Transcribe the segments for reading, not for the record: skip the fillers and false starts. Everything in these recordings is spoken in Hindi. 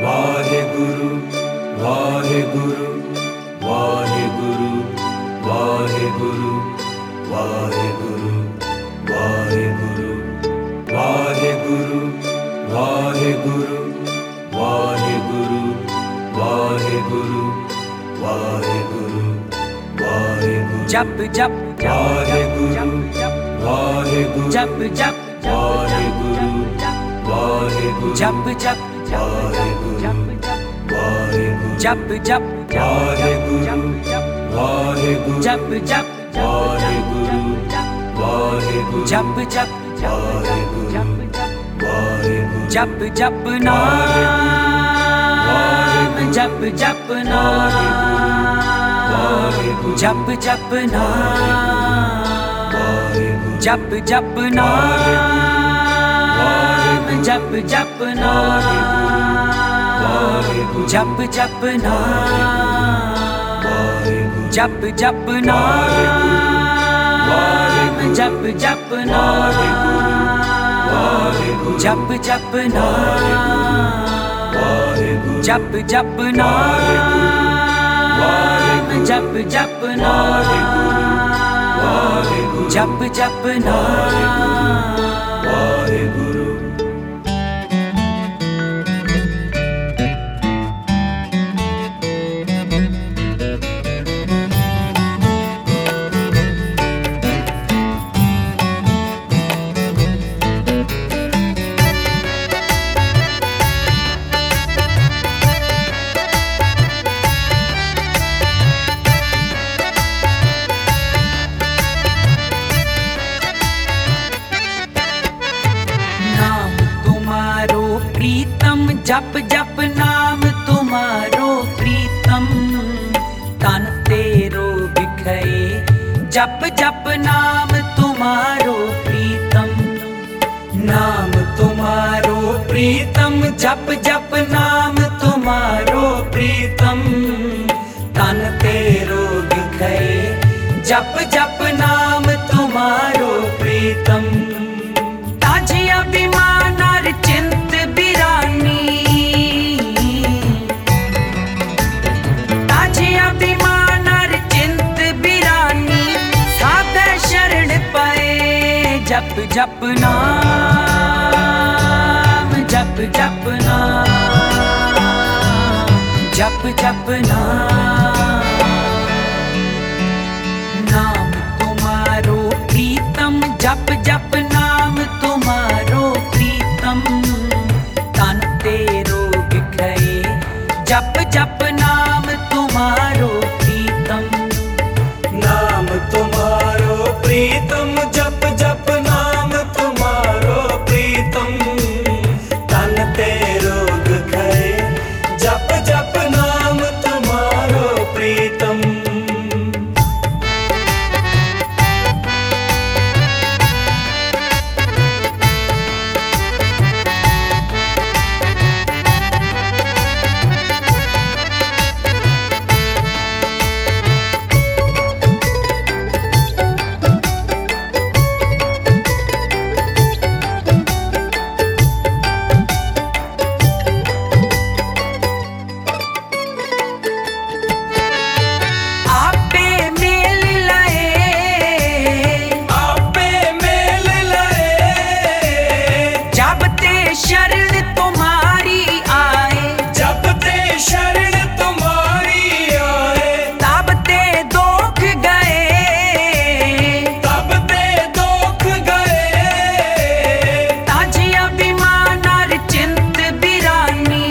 वाहेगुरु वाहेगुरु वाहेगुरु वाहेगुरु वाहेगुरु वाहेगुरु वाहेगुरु वाहेगुरु वाहेगुरु वाहेगुरु वाहेगुरु वाहेगुरु जप जप वाहेगुरु वाहेगुरु जप जप वाहेगुरु वाहेगुरु जप जप वाहेगुरु वाहेगुरु जप जप वाहेगुरु वाहेगुरु जप जप वाहेगुरु वाहेगुरु जप जप वाहेगुरु वाहेगुरु जप जप नाम जप जप नाम जप जप नाम जप जप नाम जप जप नाम जप जप नाम जप जप नाम जप जप नाम जप जप नाम जप जप नाम जप जप नाम जप जप नाम वाहेगुरु प्रीतम जप जप नाम तुम्हारो प्रीतम तन तेरो बिखये जप जप नाम तुम्हारो प्रीतम नाम तुम्हारो प्रीतम जप जप नाम तुम्हारो प्रीतम तन तेरो बिखये जप जप नाम तुम्हारो प्रीतम ताजी अभिमान और चिंत बिरानी ताजी अभिमान और चिंत बिरानी साधे शरण पाए जप जप नाम जप जप नाम जप जप नाम तुम्हारो प्रीतम जप जप नाम तुम्हारो प्रीतम तन तेरो बिखये जप जप नाम तुम्हारो प्रीतम नाम तुम्हारो प्रीतम जप जप नाम तुम्हारो प्रीतम तन तेरो बिखये जप जप नाम तुम्हारो प्रीतम शरण तुम्हारी आए जब ते शरण तुम्हारी आए तब ते दुख गए तब ते दुख गए ताजी अभिमान और चिंत बिरानी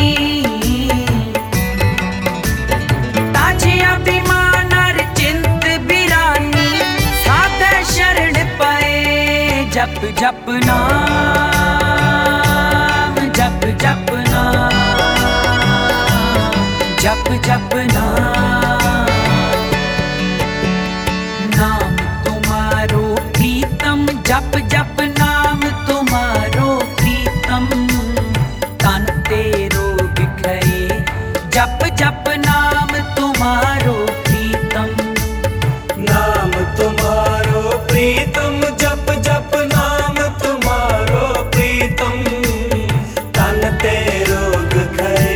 ताजी अभिमान और चिंत बिरानी साधे शरण पाए जप जप नाम जप जप नाम जप जप नाम तुम्हारो प्रीतम जप जप नाम तुम्हारो प्रीतम तन तेरो बिखये जप जप नाम तुम्हारो प्रीतम नाम तुम्हारो प्रीतम जप जप नाम तुम्हारो प्रीतम तन तेरो बिखये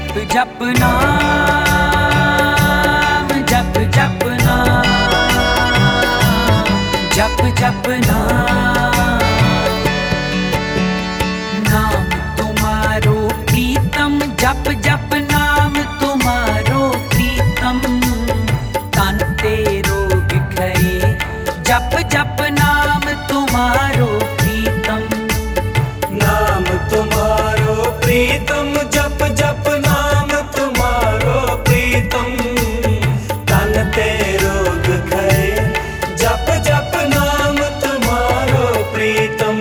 जप जप नाम, जप जप नाम, जप जप नाम। नाम तुम्हारो प्रीतम, जप जप नाम तुम्हारो प्रीतम। तन तेरो बिखरे, जप जप नाम तुम्हारो प्रीतम। नाम तुम्हारो प्रीतम, जप जप नाम तुम्हारो प्रीतम। तन तेरो बिखरे, जप जप नाम तुम्हारो प्रीतम।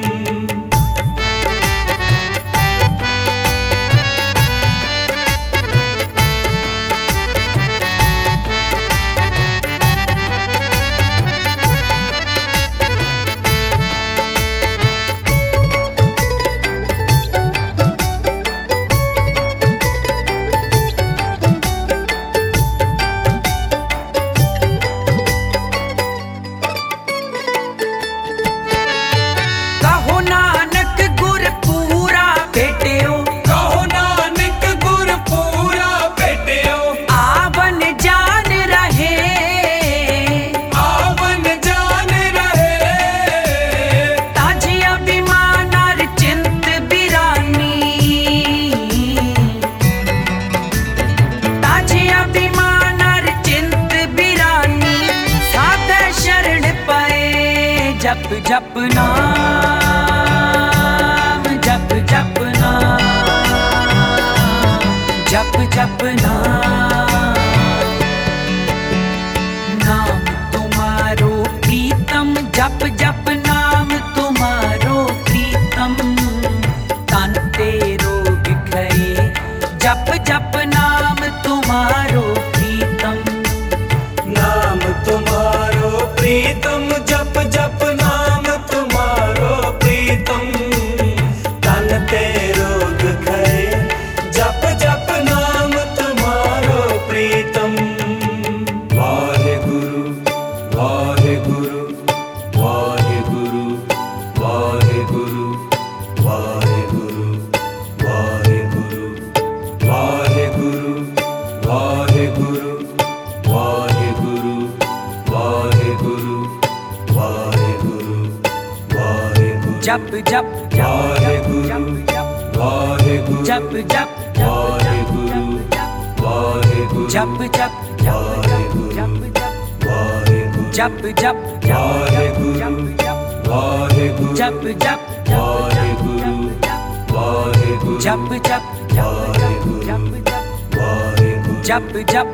जप जप नाम, जप जप नाम, जप जप नाम। नाम तुम्हारो प्रीतम, जप जप नाम तुम्हारो प्रीतम। तन तेरो बिखरे, जप जप नाम तुम्हारो प्रीतम। नाम तुम्हारो प्रीतम, जप जप नाम तुम्हारो प्रीतम। तन तेरो बिखरे, जप जप नाम तुम्हारो प्रीतम। वाहे गुरु वाहे गुरु वाहे गुरु वाहे गुरु वाहे गुरु वाहे गुरु वाहे गुरु वाहे गुरु वाहे गुरु वाहे गुरु वाहे गुरु वाहे गुरु। जप जप वाहे गुरु वाहे गुरु जप जप वाहे गुरु वाहे गुरु जप जप वाहे गुरु वाहे गुरु जप जप वाहे गुरु वाहे गुरु जप जप वाहे गुरु वाहे गुरु जप जप वाहे गुरु वाहे गुरु जप जप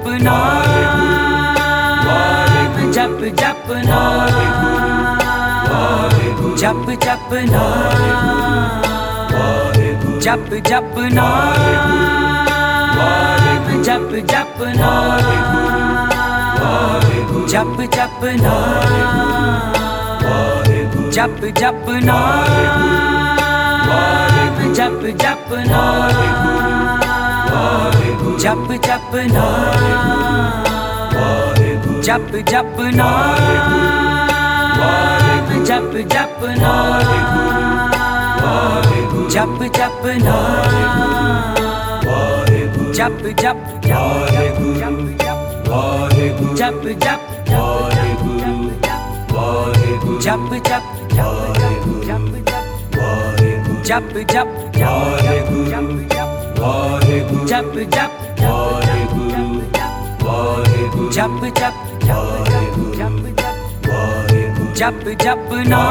नाम, जप जप नाम, जप जप नाम, जप जप नाम, जप जप नाम, जप जप नाम, जप जप नाम, जप जप नाम, जप जप नाम, जप जप नाम, जप जप नाम, जप जप नाम, जप जप वाहे गुरु वाहे गुरु जप जप वाहे गुरु वाहे गुरु जप जप वाहे गुरु वाहे गुरु जप जप वाहे गुरु वाहे गुरु जप जप वाहे गुरु वाहे गुरु जप जप वाहे गुरु वाहे गुरु जप जप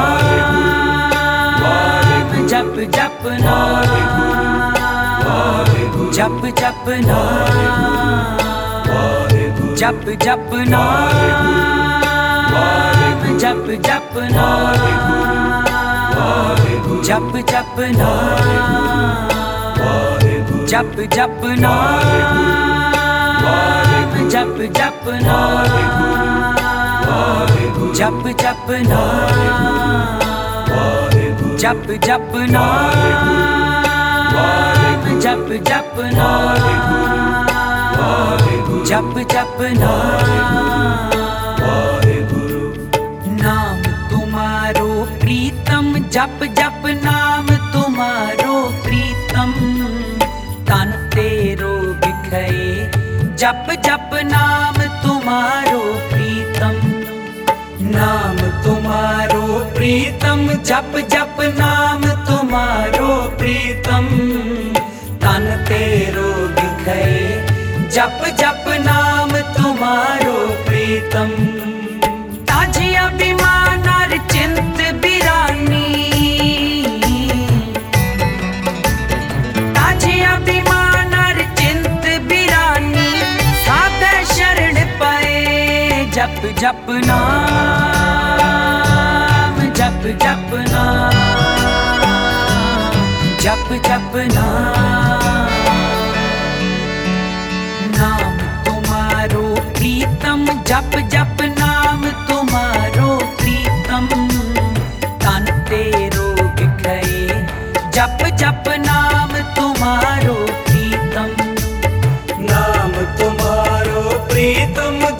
नाम, जप जप नाम, जप जप नाम, जप जप नाम, जप जप नाम, जप जप नाम, जप जप नाम, जप जप नाम, जप जप नाम, जप जप नाम, जप जप नाम, जप जप नाम तुम्हारो प्रीतम, जप जप नाम तुम्हारो प्रीतम। तन तेरो जप जप नाम तुम्हारो प्रीतम, नाम तुम्हारो प्रीतम, जप जप नाम तुम्हारो प्रीतम, तन ते रोग गए, जप जप नाम तुम्हारो प्रीतम। ताजिया अभिमान और चिंत बिरानी, ताजिया अभिमान और चिंत बिरानी, साधे शरण पाए, जप जप नाम, जप जप नाम, जप जप नाम। नाम तुम्हारो प्रीतम, जप जप नाम तुम्हारो प्रीतम, तन ते रोग गए, जप जप नाम तुम्हारो प्रीतम। नाम तुम्हारो प्रीतम,